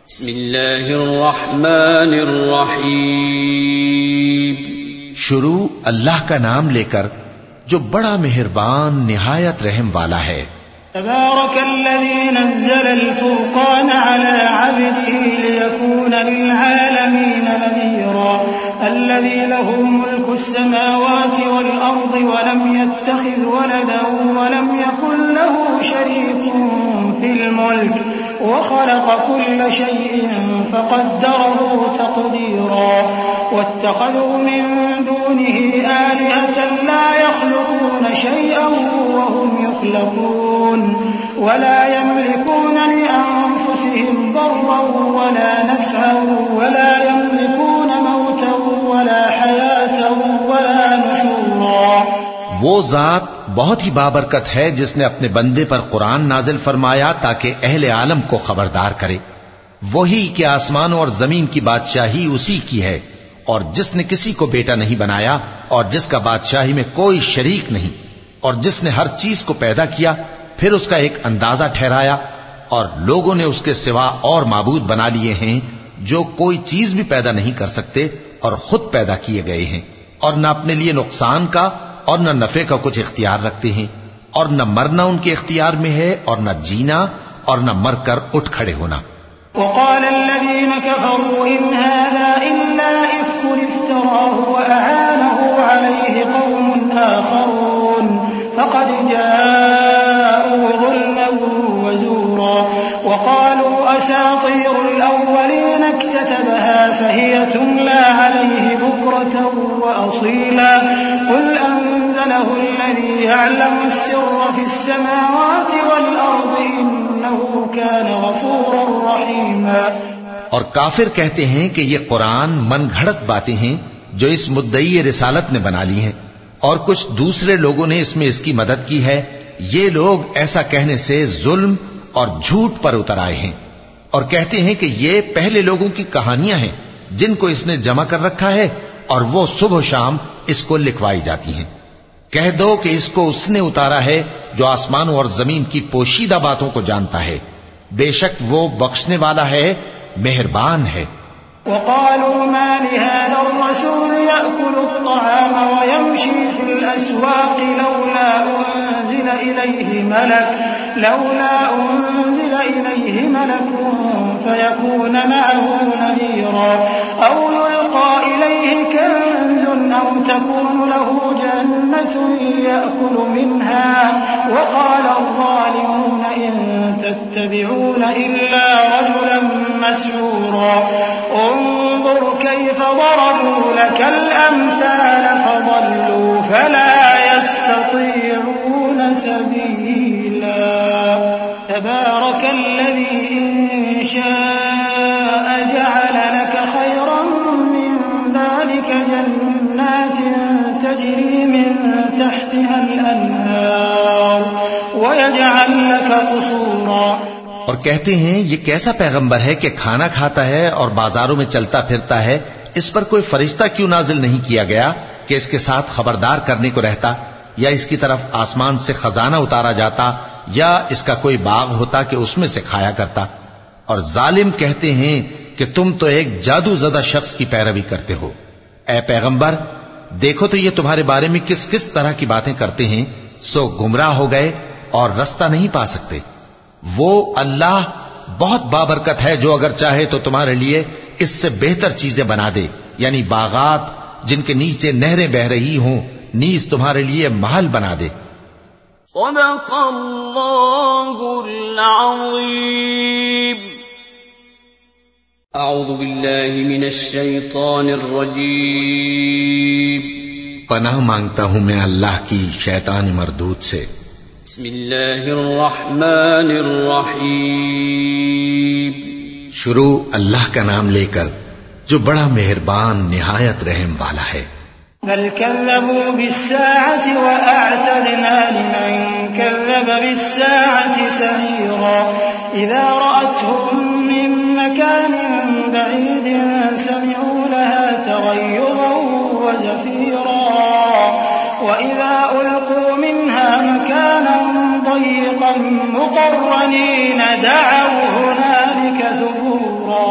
بسم اللہ الرحمن الرحیم. شروع اللہ کا نام لے کر جو بڑا مہربان نہایت رحم والا ہے. تبارك الذي نزل الفرقان على عبده ليكون للعالمين نذيرا الذي له ملك السماوات والأرض ولم يتخذ ولدا ولم يكن له شريك في الملك وخلق كل شيء فقدره تقديرا واتخذوا من دونه آلهة لا يخلقون شيئا وهم يخلقون ولا يملكون لأنفسهم ضرا ولا نفعا ولا يملكون موتا ولا حياة ولا نشورا. وہ ذات بہت ہی بابرکت ہے جس نے اپنے بندے پر قرآن نازل فرمایا تاکہ اہل عالم کو خبردار کرے. وہی کہ آسمانوں اور زمین کی بادشاہی اسی کی ہے اور جس نے کسی کو بیٹا نہیں بنایا اور جس کا بادشاہی میں کوئی شریک نہیں اور جس نے ہر چیز کو پیدا کیا پھر اس کا ایک اندازہ ٹھہرایا اور لوگوں نے اس کے سوا اور معبود بنا لیے ہیں جو کوئی چیز بھی پیدا نہیں کر سکتے اور خود پیدا کیے گئے ہیں اور نہ اپنے لیے نقصان کا اور نہ نفع کا کچھ اختیار رکھتے ہیں اور نہ مرنا ان کے اختیار میں ہے اور نہ جینا اور نہ مر کر اٹھ کھڑے ہونا. وقال الذين كفروا إن هذا إلا إفك افتراه وأعانه عليه قوم آخرون فقد جاءوا ظلما وزورا وقالوا أساطير الأولين اكتتبها فهي تملى عليه بكرة وأصيلا قل أنزله الذي يعلم السر في السماوات والأرض إنه كان غفورا رحيما. اور کافر کہتے ہیں کہ یہ قرآن من گھڑت باتیں ہیں جو اس مدعی رسالت نے بنا لی ہیں اور کچھ دوسرے لوگوں نے اس میں اس کی مدد کی ہے. یہ لوگ ایسا کہنے سے ظلم اور جھوٹ پر اتر آئے ہیں اور کہتے ہیں کہ یہ پہلے لوگوں کی کہانیاں ہیں جن کو اس نے جمع کر رکھا ہے اور وہ صبح و شام اس کو لکھوائی جاتی ہیں. کہہ دو کہ اس کو اس نے اتارا ہے جو آسمانوں اور زمین کی پوشیدہ باتوں کو جانتا ہے. بے شک وہ بخشنے والا ہے مہربان ہے. وقالوا ما لهذا الرسول يأكل الطعام ويمشي في الأسواق لولا أنزل إليه ملك فيكون معه نذيرا أو يلقى إليه كنز أو تكون له جنة يأكل منها وقال الظالمون إن تتبعون إلا رجلا مسحورا انظر كيف ضربوا لك الأمثال فضلوا فلا يستطيعون سبيلا. تبارك الذي إن شاء جعل لك خيرا من ذلك جنات تجري من تحتها الأنهار ويجعل لك قصورا. اور کہتے ہیں یہ کیسا پیغمبر ہے کہ کھانا کھاتا ہے اور بازاروں میں چلتا پھرتا ہے, اس پر کوئی فرشتہ کیوں نازل نہیں کیا گیا کہ اس کے ساتھ خبردار کرنے کو رہتا, یا اس کی طرف آسمان سے خزانہ اتارا جاتا, یا اس کا کوئی باغ ہوتا کہ اس میں سے کھایا کرتا. اور ظالم کہتے ہیں کہ تم تو ایک جادو زدہ شخص کی پیروی کرتے ہو. اے پیغمبر دیکھو تو یہ تمہارے بارے میں کس کس طرح کی باتیں کرتے ہیں, سو گمراہ ہو گئے اور رستہ نہیں پا سکتے. وہ اللہ بہت بابرکت ہے جو اگر چاہے تو تمہارے لیے اس سے بہتر چیزیں بنا دے, یعنی باغات جن کے نیچے نہریں بہ رہی ہوں, نیز تمہارے لیے محل بنا دے. صدق اللہ العظیم. اعوذ باللہ من الشیطان الرجیم. پناہ مانگتا ہوں میں اللہ کی شیطان مردود سے. بسم اللہ الرحمن الرحیم. شروع اللہ کا نام لے کر جو بڑا مہربان نہایت رحم والا ہے. بل كذبوا بالساعة وأعتدنا لمن كذب بالساعة سعيرا إذا رأتهم من مكان بعيد سمعوا لها تغيظا وزفيرا وإذا ألقوا منها مكانا ضيقا مقرنين دعوا هنالك ثبورا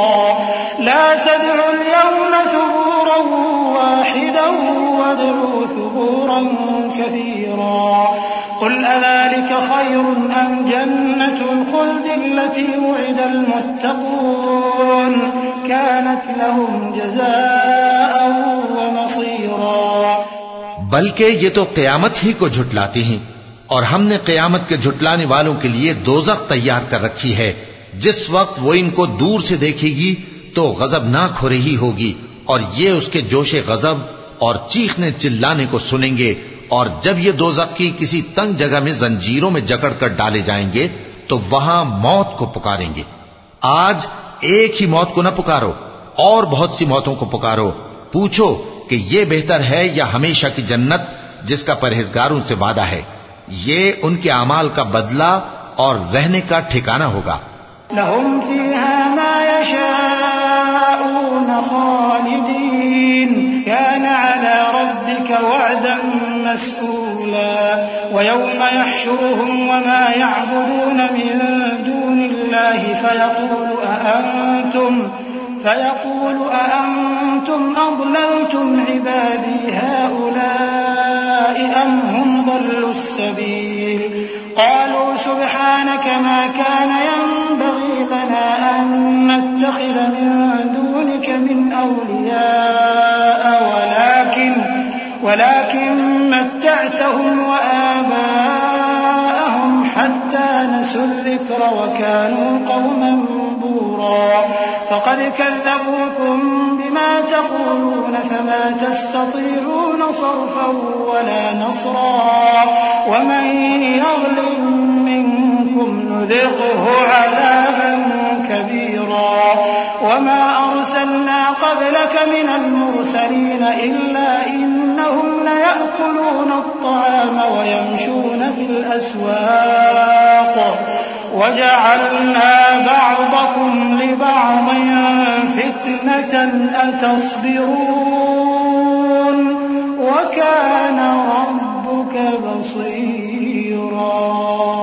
تدعوا اليوم ثبورا واحدا وادعوا ثبورا كثيرا قل أذلك خير أم جنة الخلد التي وعد المتقون كانت لهم جزاء ومصيرا بلکہ یہ تو قیامت ہی کو جھٹلاتے ہیں، اور ہم نے قیامت کے جھٹلانے والوں کے لیے دوزخ تیار کر رکھی ہے، جس وقت وہ ان کو دور سے دیکھے گی تو غضبناک ہو رہی ہوگی، اور یہ اس کے جوش غضب اور چیخنے چلانے کو سنیں گے، اور جب یہ دوزخ کی کسی تنگ جگہ میں زنجیروں میں جکڑ کر ڈالے جائیں گے تو وہاں موت کو پکاریں گے۔ آج ایک ہی موت کو نہ پکارو، اور بہت سی موتوں کو پکارو، پوچھو کہ یہ بہتر ہے یا ہمیشہ کی جنت جس کا پرہیزگاروں سے وعدہ ہے، یہ ان کے اعمال کا بدلہ اور رہنے کا ٹھکانہ ہوگا۔ لهم فيها ما يشاءون خالدين كان على ربك وعدا مسئولا ويوم يحشرهم وما يعبدون من دون الله فيقول أأنتم أضللتم عبادي هؤلاء أم هم ضلوا السبيل قالوا سبحانك ما كان ينبغي لنا أن نتخذ من دونك من أولياء ولكن متعتهم وآباءهم حتى نسوا الذكر وكانوا قوما بورا فقد كذبوكم بما تقولون فما تستطيعون صرفا ولا نصرا ومن يظلم منكم نذقه عذابا كبيرا وما أرسلنا قبلك من المرسلين إلا إنهم ليأكلون الطعام ويمشون في الأسواق وجعلنا بعضكم لبعض فتنة أتصبرون وكان ربك بصيرا۔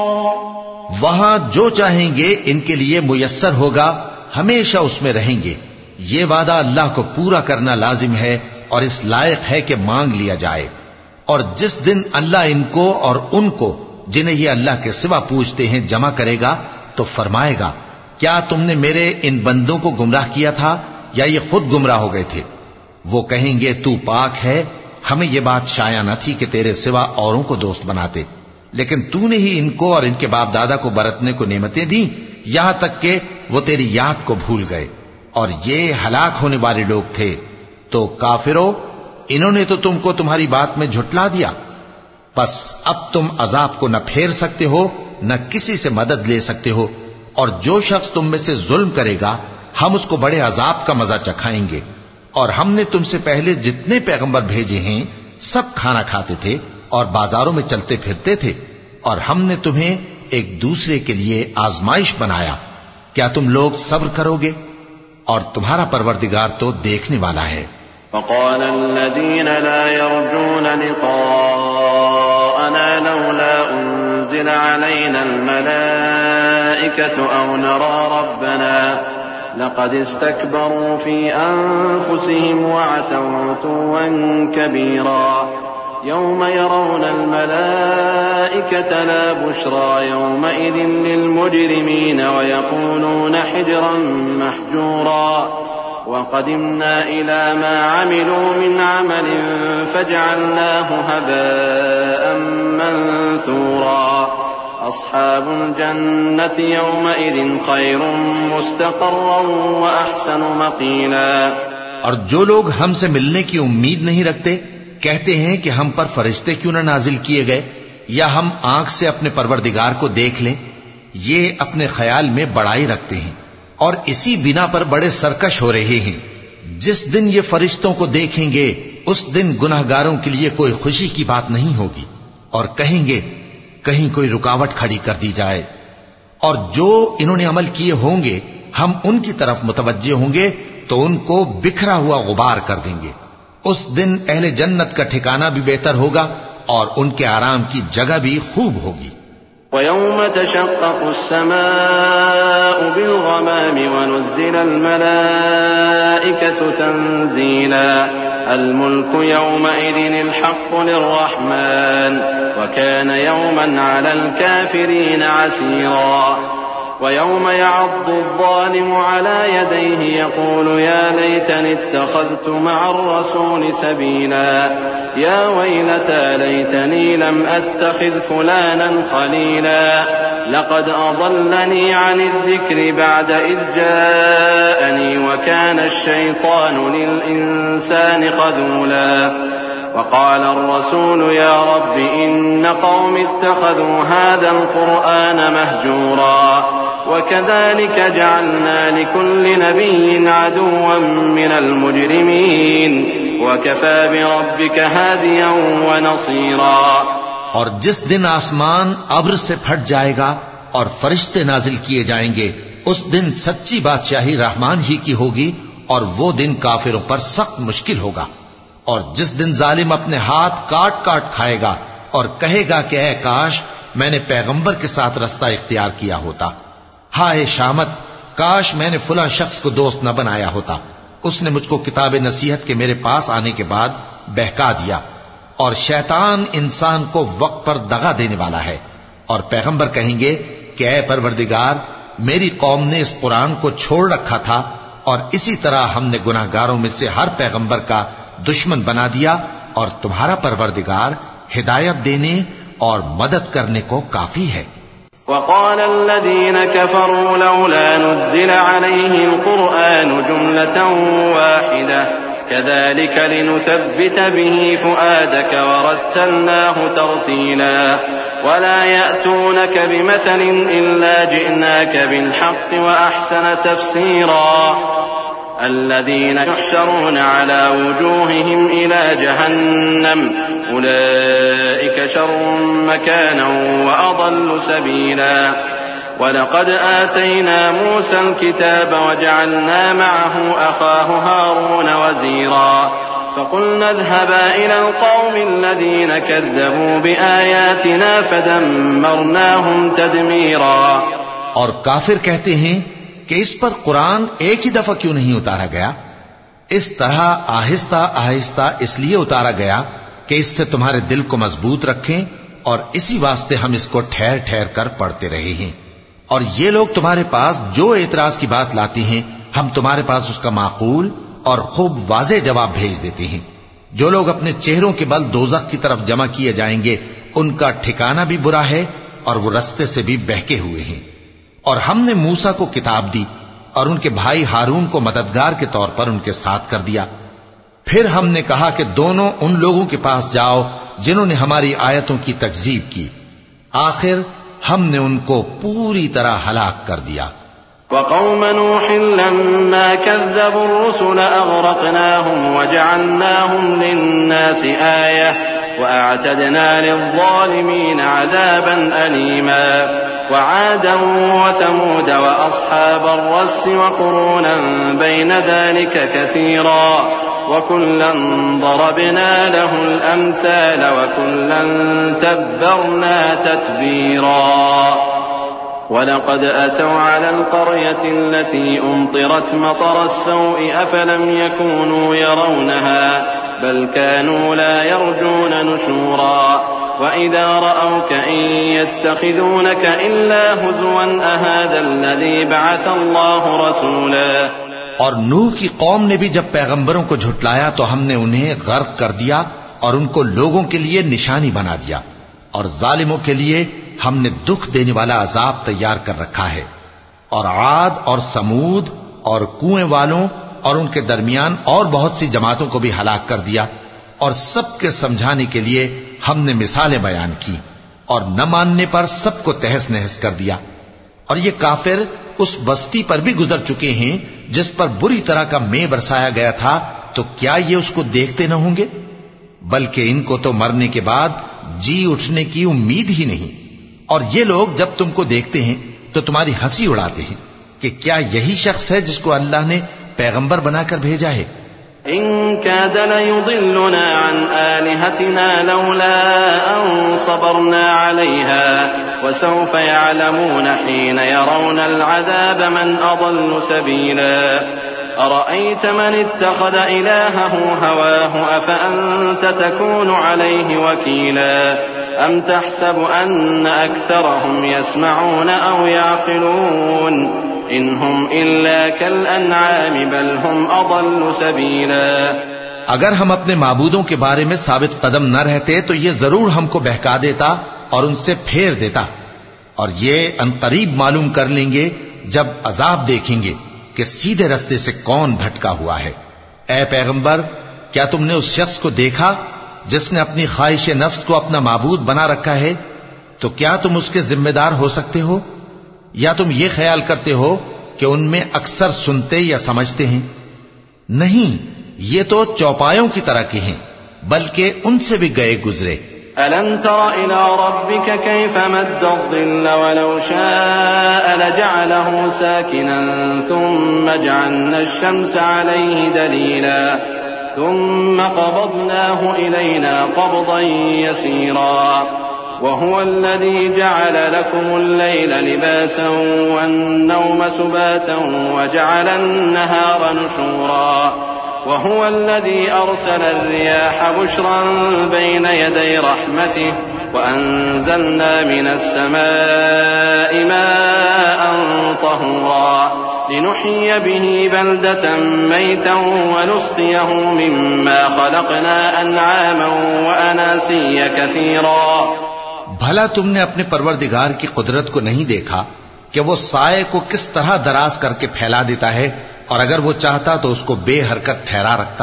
وہاں جو چاہیں گے ان کے لیے میسر ہوگا، ہمیشہ اس میں رہیں گے۔ یہ وعدہ اللہ کو پورا کرنا لازم ہے اور اس لائق ہے کہ مانگ لیا جائے۔ اور جس دن اللہ ان کو اور ان کو جنہیں یہ اللہ کے سوا پوچھتے ہیں جمع کرے گا تو فرمائے گا، کیا تم نے میرے ان بندوں کو گمراہ کیا تھا یا یہ خود گمراہ ہو گئے تھے؟ وہ کہیں گے تو پاک ہے، ہمیں یہ بات شایع نہ تھی کہ تیرے سوا اوروں کو دوست بناتے، لیکن تو نے ہی ان کو اور ان کے باپ دادا کو برتنے کو نعمتیں دیں، یہاں تک کہ وہ تیری یاد کو بھول گئے، اور یہ ہلاک ہونے والے لوگ تھے۔ تو کافرو، انہوں نے تو تم کو تمہاری بات میں جھٹلا دیا، پس اب تم عذاب کو نہ پھیر سکتے ہو نہ کسی سے مدد لے سکتے ہو، اور جو شخص تم میں سے ظلم کرے گا ہم اس کو بڑے عذاب کا مزہ چکھائیں گے۔ اور ہم نے تم سے پہلے جتنے پیغمبر بھیجے ہیں سب کھانا کھاتے تھے اور بازاروں میں چلتے پھرتے تھے، اور ہم نے تمہیں ایک دوسرے کے لیے آزمائش بنایا، کیا تم لوگ صبر کرو گے؟ اور تمہارا پروردگار تو دیکھنے والا ہے۔ وقال الذين لا يرجون لقاءنا لولا أنزل علينا الملائكة أو نرى ربنا لقد استكبروا في أنفسهم وعتوا عتوا كبيرا يوم يرون الملائكة لا بشرى يومئذ للمجرمين ويقولون حجرا محجورا وقدمنا إلى ما عملوا من عمل فجعلناه هباء منثورا أصحاب الجنة يومئذ خير مستقرا وأحسن مقيلا۔ اور جو لوگ ہم سے ملنے کی امید نہیں رکھتے کہتے ہیں کہ ہم پر فرشتے کیوں نہ نازل کیے گئے یا ہم آنکھ سے اپنے پروردگار کو دیکھ لیں، یہ اپنے خیال میں بڑائی رکھتے ہیں اور اسی بنا پر بڑے سرکش ہو رہے ہیں۔ جس دن یہ فرشتوں کو دیکھیں گے اس دن گناہگاروں کے لیے کوئی خوشی کی بات نہیں ہوگی، اور کہیں گے کہیں کوئی رکاوٹ کھڑی کر دی جائے۔ اور جو انہوں نے عمل کیے ہوں گے ہم ان کی طرف متوجہ ہوں گے تو ان کو بکھرا ہوا غبار کر دیں گے۔ اس دن اہل جنت کا ٹھکانہ بھی بہتر ہوگا اور ان کے آرام کی جگہ بھی خوب ہوگی۔ وَيَوْمَ تَشَقَّقُ السَّمَاءُ بِالْغَمَامِ وَنُزِّلَ الْمَلَائِكَةُ تَنزِيلًا الْمُلْكُ يَوْمَئِذٍ الْحَقُّ لِلرَّحْمَنِ وَكَانَ يَوْمًا عَلَى الْكَافِرِينَ عَسِيرًا وَيَوْمَ يَعَضُّ الظَّالِمُ عَلَى يَدَيْهِ يَقُولُ يَا لَيْتَنِي اتَّخَذْتُ مَعَ الرَّسُولِ سَبِيلًا يَا وَيْلَتَى لَيْتَنِي لَمْ أَتَّخِذْ فُلَانًا خَلِيلًا لَقَدْ أَضَلَّنِي عَنِ الذِّكْرِ بَعْدَ إِذْ جَاءَنِي وَكَانَ الشَّيْطَانُ لِلْإِنسَانِ خَذُولًا وقال الرسول يا رب إن قوم اتخذوا هذا القرآن مهجورا وكذلك جعلنا لكل نبي عدوا من المجرمين وكفى بربك هاديا ونصيرا. اور جس دن آسمان ابر سے پھٹ جائے گا اور فرشتے نازل کیے جائیں گے اس دن سچی بادشاہی رحمان ہی کی ہوگی اور وہ دن کافروں پر سخت مشکل ہوگا. اور جس دن ظالم اپنے ہاتھ کاٹ کاٹ کھائے گا اور کہے گا کہ اے کاش میں نے پیغمبر کے ساتھ رستہ اختیار کیا ہوتا، ہائے شامت کاش میں نے فلاں شخص کو دوست نہ بنایا ہوتا، اس نے مجھ کو کتاب نصیحت کے میرے پاس آنے کے بعد بہکا دیا. اور شیطان انسان کو وقت پر دغا دینے والا ہے. اور پیغمبر کہیں گے کہ اے پروردگار میری قوم نے اس قرآن کو چھوڑ رکھا تھا اور اسی طرح ہم نے گناہگاروں میں سے ہر پیغمبر کا دشمن بنا دیا اور تمہارا پروردگار ہدایت دینے اور مدد کرنے کو کافی ہے. وقال الذين كفروا لولا نزل عليه القرآن جملة واحدة كذلك لنثبت به فؤادك ورتلناه ترتيلا ولا يأتونك بمثل إلا جئناك بالحق وأحسن تفسيرا الذين يحشرون على وجوههم إلى جهنم أولئك شر مكانا وأضل سبيلا. ولقد آتينا موسى الكتاب وجعلنا معه أخاه هارون وزيرا فقلنا اذهبا إلى القوم الذين كذبوا بآياتنا فدمرناهم تدميرا. اور کافر کہتے ہیں کہ اس پر قرآن ایک ہی دفعہ کیوں نہیں اتارا گیا؟ اس طرح آہستہ آہستہ اس لیے اتارا گیا کہ اس سے تمہارے دل کو مضبوط رکھیں اور اسی واسطے ہم اس کو ٹھہر ٹھہر کر پڑھتے رہے ہیں. اور یہ لوگ تمہارے پاس جو اعتراض کی بات لاتی ہیں ہم تمہارے پاس اس کا معقول اور خوب واضح جواب بھیج دیتے ہیں. جو لوگ اپنے چہروں کے بل دوزخ کی طرف جمع کیے جائیں گے ان کا ٹھکانہ بھی برا ہے اور وہ رستے سے بھی بہکے ہوئے ہیں. اور ہم نے موسیٰ کو کتاب دی اور ان کے بھائی ہارون کو مددگار کے طور پر ان کے ساتھ کر دیا. پھر ہم نے کہا کہ دونوں ان لوگوں کے پاس جاؤ جنہوں نے ہماری آیتوں کی تکذیب کی. آخر ہم نے ان کو پوری طرح ہلاک کر دیا. وقوم نوح لما كذبوا الرسل أغرقناهم وجعلناهم للناس آية وأعتدنا للظالمين عذابا أليما. وعادا وثمود وأصحاب الرس وقرونا بين ذلك كثيرا وكلا ضربنا له الأمثال وكلا تبرنا تتبيرا. ولقد أتوا على القرية التي أمطرت مطر السوء أفلم يكونوا يرونها بل كانوا لا يرجون نشورا. وإذا رأوك إن يتخذونك إلا هزوا أهذا الذي بعث الله رسولا. اور نوح کی قوم نے بھی جب پیغمبروں کو جھٹلایا تو ہم نے انہیں غرق کر دیا اور ان کو لوگوں کے لیے نشانی بنا دیا اور ظالموں کے لیے ہم نے دکھ دینے والا عذاب تیار کر رکھا ہے. اور عاد اور سمود اور کنویں والوں اور ان کے درمیان اور بہت سی جماعتوں کو بھی ہلاک کر دیا اور سب کے سمجھانے کے لیے ہم نے مثالیں بیان کی اور نہ ماننے پر سب کو تہس نہس کر دیا. اور یہ کافر اس بستی پر بھی گزر چکے ہیں جس پر بری طرح کا مے برسایا گیا تھا تو کیا یہ اس کو دیکھتے نہ ہوں گے؟ بلکہ ان کو تو مرنے کے بعد جی اٹھنے کی امید ہی نہیں. اور یہ لوگ جب تم کو دیکھتے ہیں تو تمہاری ہنسی اڑاتے ہیں کہ کیا یہی شخص ہے جس کو اللہ نے پیغمبر بنا کر بھیجا ہے؟ إن كاد ليضلنا عن آلهتنا لولا أن صبرنا عليها وسوف يعلمون حين يرون العذاب من أضل سبيلا أرأيت من اتخذ إلهه هواه أفأنت تكون عليه وكيلا أم تحسب أن أكثرهم يسمعون أو يعقلون إن هم إلا كالأنعام بل هم أضل سبيلا. اگر ہم اپنے معبودوں کے بارے میں ثابت قدم نہ رہتے تو یہ ضرور ہم کو بہکا دیتا اور ان سے پھیر دیتا، اور یہ انقریب معلوم کر لیں گے جب عذاب دیکھیں گے کہ سیدھے رستے سے کون بھٹکا ہوا ہے. اے پیغمبر، کیا تم نے اس شخص کو دیکھا جس نے اپنی خواہش نفس کو اپنا معبود بنا رکھا ہے؟ تو کیا تم اس کے ذمہ دار ہو سکتے ہو؟ یا تم یہ خیال کرتے ہو کہ ان میں اکثر سنتے یا سمجھتے ہیں؟ نہیں، یہ تو چوپایوں کی طرح کے ہیں، بلکہ ان سے بھی گئے گزرے. أَلَمْ تَرَ إِلَى رَبِّكَ كَيْفَ مَدَّ الظِّلَّ وَلَوْ شَاءَ لَجَعَلَهُ سَاكِنًا ثُمَّ جَعَلْنَا الشَّمْسَ عَلَيْهِ دَلِيلًا ثُمَّ قَبَضْنَاهُ إِلَيْنَا قَبْضًا يَسِيرًا وَهُوَ الَّذِي جَعَلَ لَكُمُ اللَّيْلَ لِبَاسًا وَالنَّوْمَ سُبَاتًا وَجَعَلَ النَّهَارَ نُشُورًا وَهُوَ الَّذِي أَرْسَلَ الرِّيَاحَ بُشْرًا بَيْنَ يَدَيْ رَحْمَتِهِ وَأَنزَلْنَا مِنَ السَّمَاءِ مَاءً طَهُورًا لِنُحْيِيَ بِهِ بَلْدَةً مَيْتًا وَنُسْقِيَهُ مِمَّا خَلَقْنَا أَنْعَامًا وَأَنَاسِيَّ كَثِيرًا. بھلا تم نے اپنے پروردگار کی قدرت کو نہیں دیکھا کہ وہ سائے کو کس طرح دراز کر کے پھیلا دیتا ہے، اور اگر وہ چاہتا تو اس کو بے حرکت ٹھہرا رکھتا.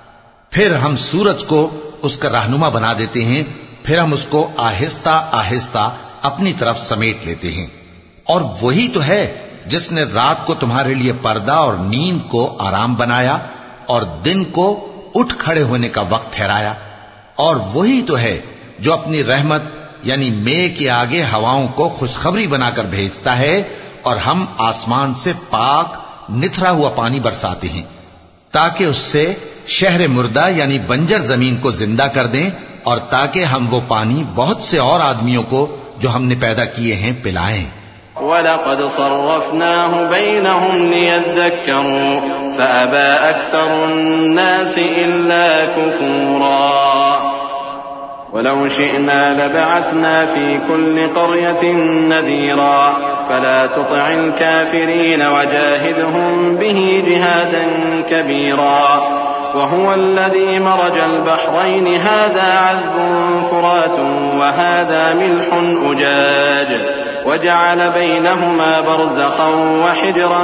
پھر ہم سورج کو اس کا رہنما بنا دیتے ہیں، پھر ہم اس کو آہستہ آہستہ اپنی طرف سمیٹ لیتے ہیں. اور وہی تو ہے جس نے رات کو تمہارے لیے پردہ اور نیند کو آرام بنایا اور دن کو اٹھ کھڑے ہونے کا وقت ٹھہرایا. اور وہی تو ہے جو اپنی رحمت یعنی مے کے آگے ہواؤں کو خوشخبری بنا کر بھیجتا ہے، اور ہم آسمان سے پاک نتھرا ہوا پانی برساتے ہیں تاکہ اس سے شہر مردہ یعنی بنجر زمین کو زندہ کر دیں، اور تاکہ ہم وہ پانی بہت سے اور آدمیوں کو جو ہم نے پیدا کیے ہیں پلائیں. وَلَقَدْ صَرَّفْنَاهُ بَيْنَهُمْ لِيَذَّكَّرُوا فَأَبَى أَكْثَرُ النَّاسِ إِلَّا كُفُورًا. وَلَوْ شِئْنَا لَبَعَثْنَا فِي كُلِّ قَرْيَةٍ نَذِيرًا فَلَا تُطِعِ الْكَافِرِينَ وَجَاهِدْهُمْ بِهِ جِهَادًا كَبِيرًا. وَهُوَ الَّذِي مَرَجَ الْبَحْرَيْنِ هَذَا عَذْبٌ فُرَاتٌ وَهَذَا مِلْحٌ أُجَاجٌ وَجَعَلَ بَيْنَهُمَا بَرْزَخًا وَحِجْرًا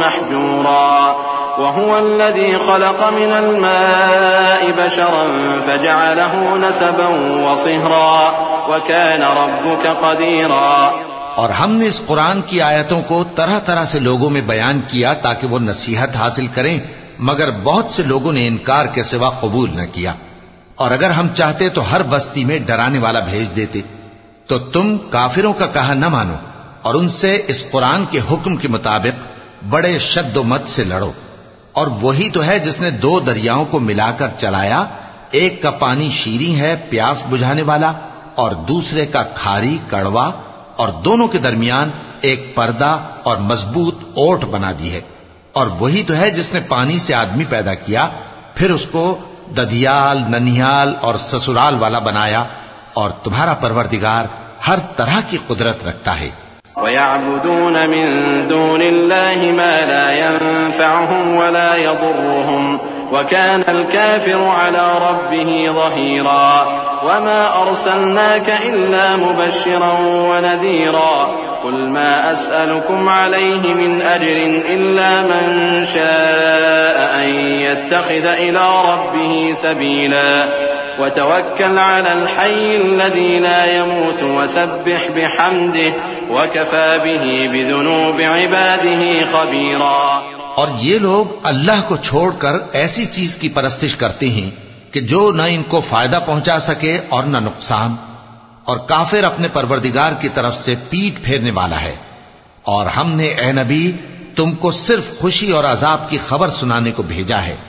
مَحْجُورًا. وَهُوَ الَّذِي خَلَقَ مِنَ الْمَاءِ بَشَرًا فَجَعَلَهُ نَسَبًا وَصِهْرًا وَكَانَ رَبُّكَ قَدِيرًا. اور ہم نے اس قرآن کی آیتوں کو طرح طرح سے لوگوں میں بیان کیا تاکہ وہ نصیحت حاصل کریں، مگر بہت سے لوگوں نے انکار کے سوا قبول نہ کیا. اور اگر ہم چاہتے تو ہر بستی میں ڈرانے والا بھیج دیتے. تو تم کافروں کا کہا نہ مانو اور ان سے اس قرآن کے حکم کے مطابق بڑے شد و مت سے لڑو. اور وہی تو ہے جس نے دو دریاؤں کو ملا کر چلایا، ایک کا پانی شیریں ہے پیاس بجھانے والا، اور دوسرے کا کھاری کڑوا، اور دونوں کے درمیان ایک پردہ اور مضبوط اوٹ بنا دی ہے. اور وہی تو ہے جس نے پانی سے آدمی پیدا کیا، پھر اس کو ددیال، ننیال اور سسرال والا بنایا. اور تمہارا پروردگار ہر طرح کی قدرت رکھتا ہے. وَيَعْبُدُونَ مِن دُونِ اللَّهِ مَا لَا يَنفَعُهُمْ وَلَا يَضُرُّهُمْ وَكَانَ الْكَافِرُ عَلَى رَبِّهِ ظَهِيرًا. وَمَا أَرْسَلْنَاكَ إِلَّا مُبَشِّرًا وَنَذِيرًا. قُلْ مَا أَسْأَلُكُمْ عَلَيْهِ مِنْ أَجْرٍ إِلَّا مَنْ شَاءَ أَنْ يَتَّخِذَ إِلَى رَبِّهِ سَبِيلًا. وَتَوَكَّلْ عَلَى الْحَيِّ الَّذِي لَا يَمُوتُ وَسَبِّحْ بِحَمْدِهِ وَكَفَى بِهِ بِذُنُوبِ عِبَادِهِ خَبِيرًا. اور یہ لوگ اللہ کو چھوڑ کر ایسی چیز کی پرستش کرتے ہیں کہ جو نہ ان کو فائدہ پہنچا سکے اور نہ نقصان. اور کافر اپنے پروردگار کی طرف سے پیٹ پھیرنے والا ہے. اور ہم نے اے نبی تم کو صرف خوشی اور عذاب کی خبر سنانے کو بھیجا ہے.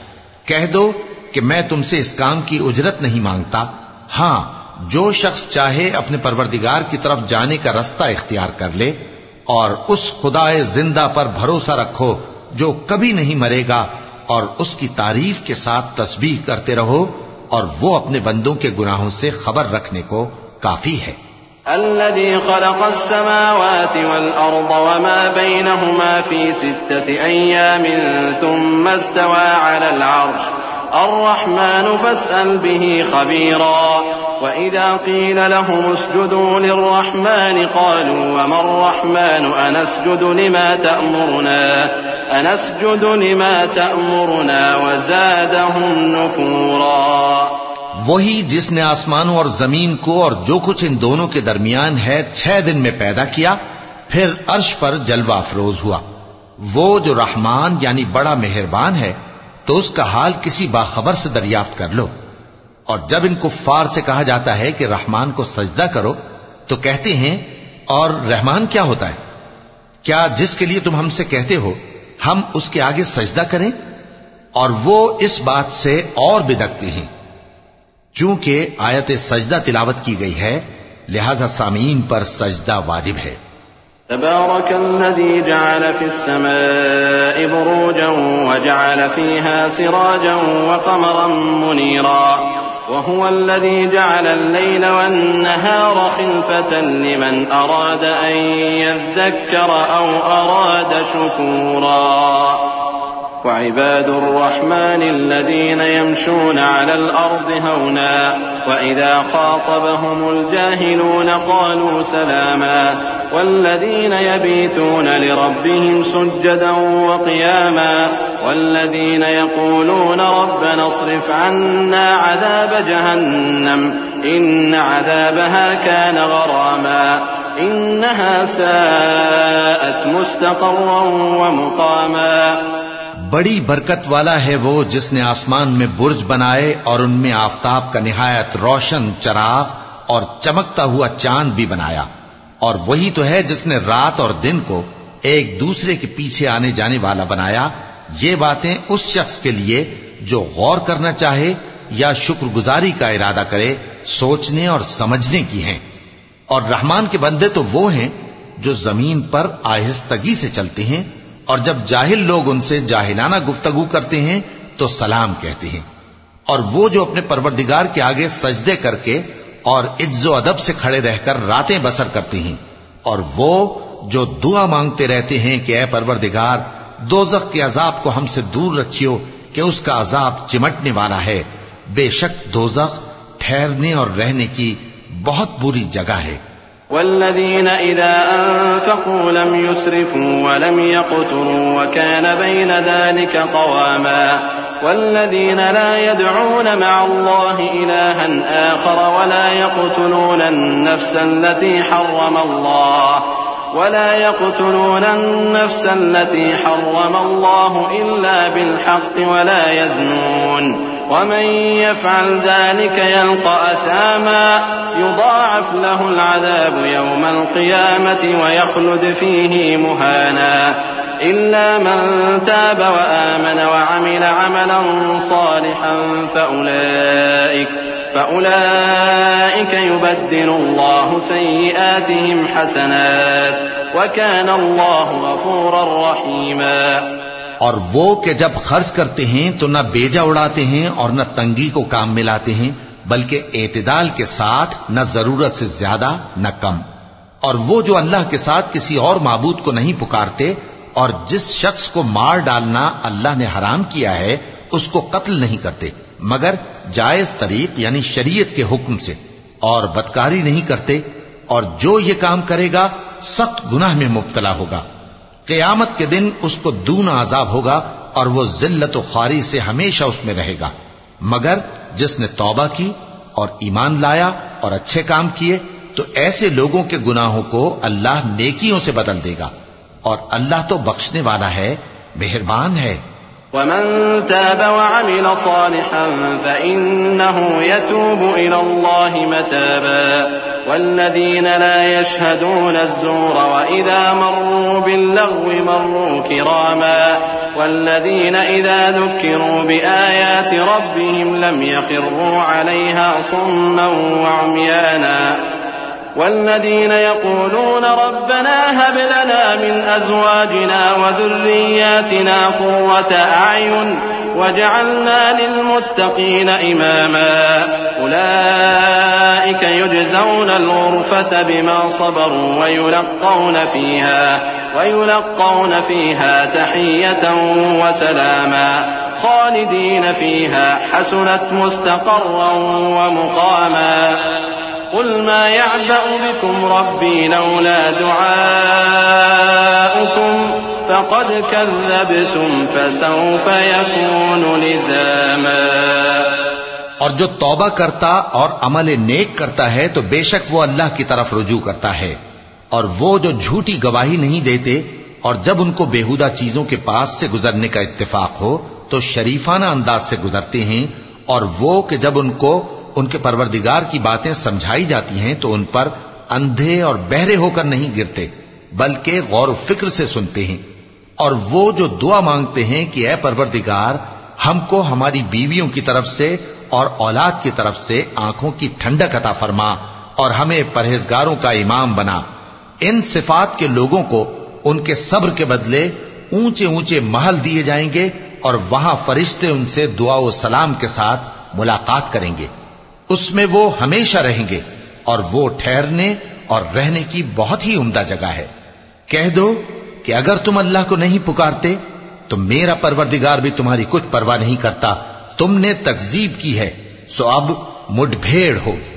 کہہ دو کہ میں تم سے اس کام کی اجرت نہیں مانگتا، ہاں جو شخص چاہے اپنے پروردگار کی طرف جانے کا رستہ اختیار کر لے، اور اس خدائے زندہ پر بھروسہ رکھو جو کبھی نہیں مرے گا، اور اس کی تعریف کے ساتھ تسبیح کرتے رہو، اور وہ اپنے بندوں کے گناہوں سے خبر رکھنے کو کافی ہے۔ الذي خلق السماوات والأرض وما بينهما في 6 أيام ثم استوى على العرش الرحمن فاسأل به خبيرا وإذا قيل لهم اسجدوا للرحمن قالوا وما الرحمن أنسجد لما تأمرنا وزادهم نفورا۔ وہی جس نے آسمانوں اور زمین کو اور جو کچھ ان دونوں کے درمیان ہے 6 دن میں پیدا کیا، پھر عرش پر جلوہ افروز ہوا۔ وہ جو رحمان یعنی بڑا مہربان ہے، تو اس کا حال کسی باخبر سے دریافت کر لو۔ اور جب ان کفار سے کہا جاتا ہے کہ رحمان کو سجدہ کرو تو کہتے ہیں اور رحمان کیا ہوتا ہے؟ کیا جس کے لیے تم ہم سے کہتے ہو ہم اس کے آگے سجدہ کریں؟ اور وہ اس بات سے اور بدکتے ہیں۔ چونکہ آیت سجدہ تلاوت کی گئی ہے لہذا سامعین پر سجدہ واجب ہے۔ تبارك الذي جعل في السماء بروجا وجعل فيها سراجا وقمرا منيرا وهو الذي جعل الليل والنهار خلفة لمن أراد أن يذكر أو أراد شكورا وعباد الرحمن الذين يمشون على الأرض هونا وإذا خاطبهم الجاهلون قالوا سلاما والذين يبيتون لربهم سجدا وقياما والذين يقولون ربنا اصرف عنا عذاب جهنم إن عذابها كان غراما إنها ساءت مستقرا ومقاما۔ بڑی برکت والا ہے وہ جس نے آسمان میں برج بنائے اور ان میں آفتاب کا نہایت روشن چراغ اور چمکتا ہوا چاند بھی بنایا، اور وہی تو ہے جس نے رات اور دن کو ایک دوسرے کے پیچھے آنے جانے والا بنایا۔ یہ باتیں اس شخص کے لیے جو غور کرنا چاہے یا شکر گزاری کا ارادہ کرے سوچنے اور سمجھنے کی ہیں۔ اور رحمان کے بندے تو وہ ہیں جو زمین پر آہستگی سے چلتے ہیں، اور جب جاہل لوگ ان سے جاہلانہ گفتگو کرتے ہیں تو سلام کہتے ہیں۔ اور وہ جو اپنے پروردگار کے آگے سجدے کر کے اور عز و ادب سے کھڑے رہ کر راتیں بسر کرتے ہیں، اور وہ جو دعا مانگتے رہتے ہیں کہ اے پروردگار دوزخ کے عذاب کو ہم سے دور رکھیو کہ اس کا عذاب چمٹنے والا ہے، بے شک دوزخ ٹھہرنے اور رہنے کی بہت بری جگہ ہے۔ والذين إذا أنفقوا لم يسرفوا ولم يقتروا وكان بين ذلك قواما والذين لا يدعون مع الله إلها آخر ولا يقتلون النفس التي حرم الله إلا بالحق ولا يزنون ومن يفعل ذلك يلقى أثاما يضاعف له العذاب يوم القيامة ويخلد فيه مهانا إلا من تاب وآمن وعمل عملا صالحا فأولئك يبدل الله سيئاتهم حسنات وكان الله غفورا رحيما۔ اور وہ کہ جب خرچ کرتے ہیں تو نہ بیجا اڑاتے ہیں اور نہ تنگی کو کام میں لاتے ہیں، بلکہ اعتدال کے ساتھ نہ ضرورت سے زیادہ نہ کم۔ اور وہ جو اللہ کے ساتھ کسی اور معبود کو نہیں پکارتے، اور جس شخص کو مار ڈالنا اللہ نے حرام کیا ہے اس کو قتل نہیں کرتے مگر جائز طریق یعنی شریعت کے حکم سے، اور بدکاری نہیں کرتے، اور جو یہ کام کرے گا سخت گناہ میں مبتلا ہوگا۔ قیامت کے دن اس کو دونا عذاب ہوگا اور وہ ذلت و خواری سے ہمیشہ اس میں رہے گا، مگر جس نے توبہ کی اور ایمان لایا اور اچھے کام کیے تو ایسے لوگوں کے گناہوں کو اللہ نیکیوں سے بدل دے گا، اور اللہ تو بخشنے والا ہے، مہربان ہے۔ ومن تاب وعمل صالحا فإنه يتوب إلى الله متابا والذين لا يشهدون الزور وإذا مروا باللغو مروا كراما والذين إذا ذكروا بآيات ربهم لم يخروا عليها صما وعميانا والذين يقولون ربنا هب لنا من أزواجنا وذرياتنا قرة أعين وجعلنا للمتقين إماما أولئك يجزون الغرفة بما صبروا ويلقون فيها تحية وسلاما خالدين فيها حسنت مستقرا ومقاما قل ما يعبأ بكم ربي لولا دعاؤكم فقد كذبتم فسوف يكون لزاما. اور جو توبہ کرتا اور عمل نیک کرتا ہے تو بے شک وہ اللہ کی طرف رجوع کرتا ہے، اور وہ جو جھوٹی گواہی نہیں دیتے اور جب ان کو بیہودہ چیزوں کے پاس سے گزرنے کا اتفاق ہو تو شریفانہ انداز سے گزرتے ہیں، اور وہ کہ جب ان کو ان کے پروردگار کی باتیں سمجھائی جاتی ہیں تو ان پر اندھے اور بہرے ہو کر نہیں گرتے بلکہ غور و فکر سے سنتے ہیں. اور وہ جو دعا مانگتے ہیں کہ اے پروردگار ہم کو ہماری بیویوں کی طرف سے اور اولاد کی طرف سے آنکھوں کی ٹھنڈک عطا فرما اور ہمیں پرہیزگاروں کا امام بنا. ان صفات کے لوگوں کو ان کے صبر کے بدلے اونچے اونچے محل دیے جائیں گے اور وہاں فرشتے ان سے دعا و سلام کے ساتھ ملاقات کریں گے. اس میں وہ ہمیشہ رہیں گے اور وہ ٹھہرنے اور رہنے کی بہت ہی عمدہ جگہ ہے. کہہ دو کہ اگر تم اللہ کو نہیں پکارتے تو میرا پروردگار بھی تمہاری کچھ پرواہ نہیں کرتا. تم نے تکذیب کی ہے سو اب مڈ بھیڑ ہو.